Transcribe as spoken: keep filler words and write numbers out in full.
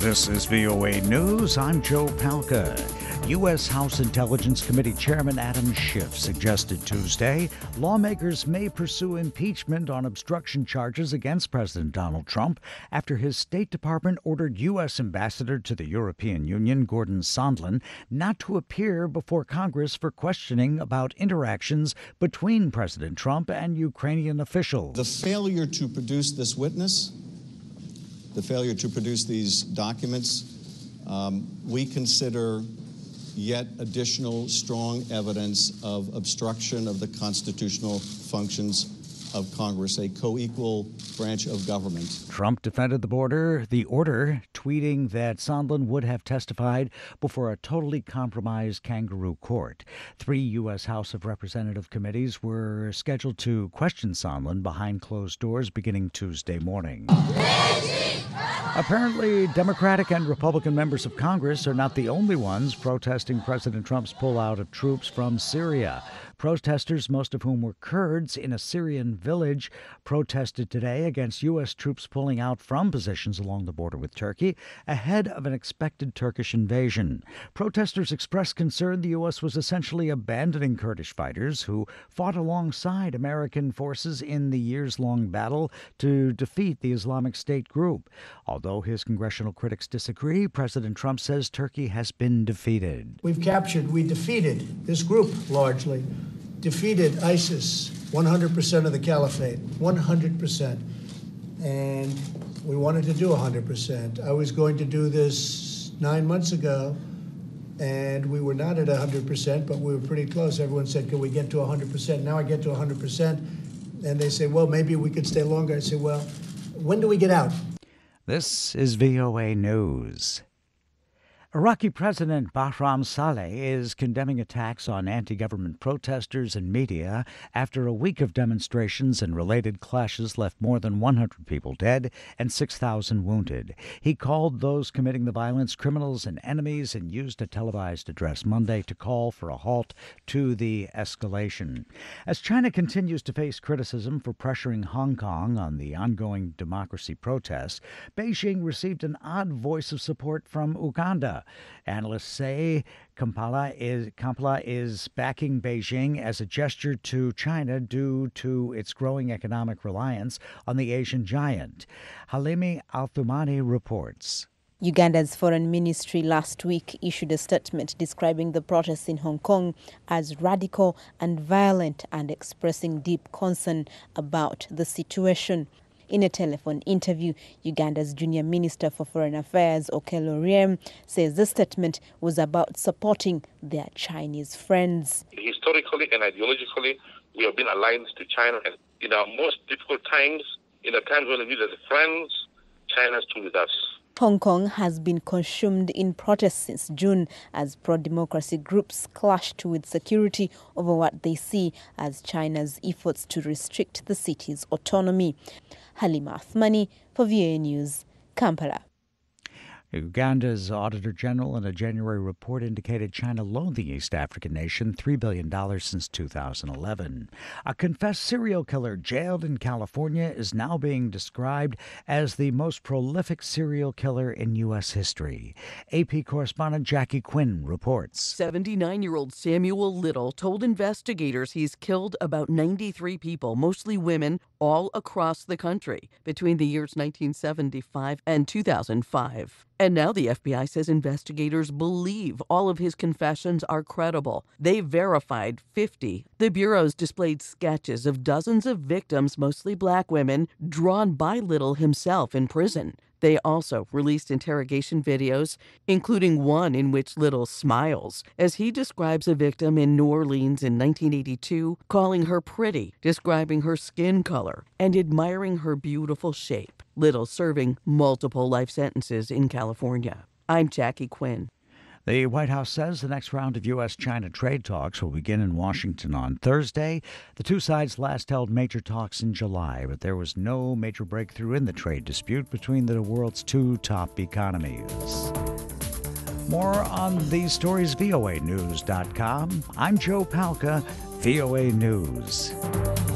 This is V O A News. I'm Joe Palca. U S. House Intelligence Committee Chairman Adam Schiff suggested Tuesday lawmakers may pursue impeachment on obstruction charges against President Donald Trump after his State Department ordered U S. Ambassador to the European Union, Gordon Sondland, not to appear before Congress for questioning about interactions between President Trump and Ukrainian officials. The failure to produce this witness, the failure to produce these documents, um, we consider yet additional strong evidence of obstruction of the constitutional functions of Congress, a co-equal branch of government. Trump defended the border, the order, tweeting that Sondland would have testified before a totally compromised kangaroo court. Three U S. House of Representative committees were scheduled to question Sondland behind closed doors beginning Tuesday morning. Apparently, Democratic and Republican members of Congress are not the only ones protesting President Trump's pullout of troops from Syria. Protesters, most of whom were Kurds in a Syrian village, protested today against U S troops pulling out from positions along the border with Turkey ahead of an expected Turkish invasion. Protesters expressed concern the U S was essentially abandoning Kurdish fighters who fought alongside American forces in the years-long battle to defeat the Islamic State group. Although his congressional critics disagree, President Trump says Turkey has been defeated. We've captured, we defeated this group largely. Defeated ISIS, one hundred percent of the caliphate, one hundred percent. And we wanted to do one hundred percent. I was going to do this nine months ago, and we were not at one hundred percent, but we were pretty close. Everyone said, can we get to one hundred percent? Now I get to one hundred percent, and they say, well, maybe we could stay longer. I say, well, when do we get out? This is V O A News. Iraqi President Bahram Saleh is condemning attacks on anti-government protesters and media after a week of demonstrations and related clashes left more than one hundred people dead and six thousand wounded. He called those committing the violence criminals and enemies and used a televised address Monday to call for a halt to the escalation. As China continues to face criticism for pressuring Hong Kong on the ongoing democracy protests, Beijing received an odd voice of support from Uganda. Analysts say Kampala is, Kampala is backing Beijing as a gesture to China due to its growing economic reliance on the Asian giant. Halimi Al-Thumani reports. Uganda's foreign ministry last week issued a statement describing the protests in Hong Kong as radical and violent and expressing deep concern about the situation. In a telephone interview, Uganda's junior minister for foreign affairs, Okello Oryem, says the statement was about supporting their Chinese friends. Historically and ideologically, we have been aligned to China. And in our most difficult times, in the times when we need as friends, China stood with us. Hong Kong has been consumed in protests since June as pro-democracy groups clashed with security over what they see as China's efforts to restrict the city's autonomy. Halima Athmani for V O A News, Kampala. Uganda's Auditor General in a January report indicated China loaned the East African nation three billion dollars since two thousand eleven. A confessed serial killer jailed in California is now being described as the most prolific serial killer in U S history. A P correspondent Jackie Quinn reports. seventy-nine-year-old Samuel Little told investigators he's killed about ninety-three people, mostly women, all across the country between the years nineteen seventy-five and two thousand five. And now the F B I says investigators believe all of his confessions are credible. They verified fifty. The bureaus displayed sketches of dozens of victims, mostly black women, drawn by Little himself in prison. They also released interrogation videos, including one in which Little smiles as he describes a victim in New Orleans in nineteen eighty-two, calling her pretty, describing her skin color, and admiring her beautiful shape. Little serving multiple life sentences in California. I'm Jackie Quinn. The White House says the next round of U S China trade talks will begin in Washington on Thursday. The two sides last held major talks in July, but there was no major breakthrough in the trade dispute between the world's two top economies. More on these stories, V O A news dot com. I'm Joe Palca, V O A News.